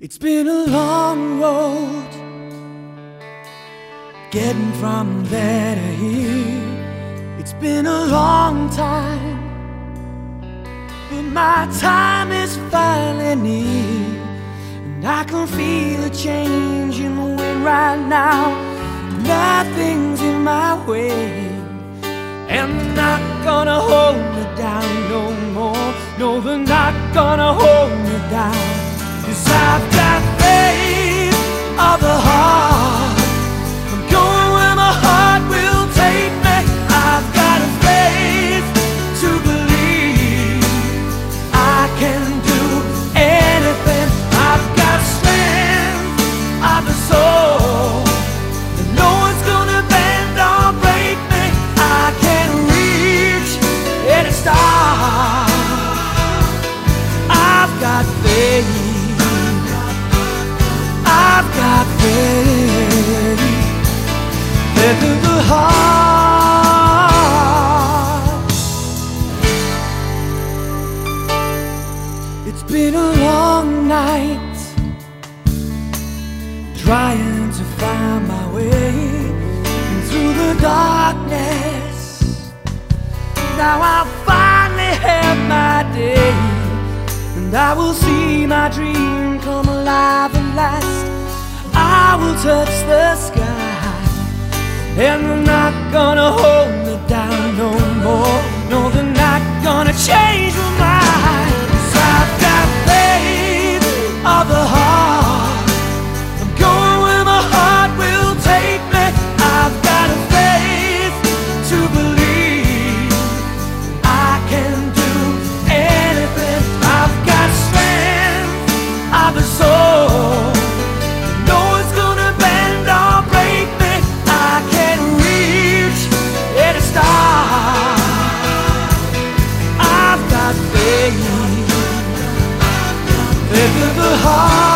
It's been a long road getting from there to here. It's been a long time, but my time is finally near. And I can feel a change in the wind right now. Nothing's in my way, and they're not gonna hold me down no more. No, they're not gonna hold me down. 'Cause I've got faith of the heart. I'm going where my heart will take me. I've got a faith to believe I can do anything. I've got strength of the soul, and no one's gonna bend or break me. I can reach any star. I've got faith. I've got faith in the heart. It's been a long night trying to find my way through the darkness. Now I finally have my day, and I will see my dream come alive at last. I will touch the sky, and they're not gonna hold me down no more. No, they're not gonna change my mind. 'Cause I've got faith of the heart. I'm going where my heart will take me. I've got a faith to believe I can do anything. I've got strength of the soul. No one's gonna bend or break me. I can reach any star. I've got faith in the heart.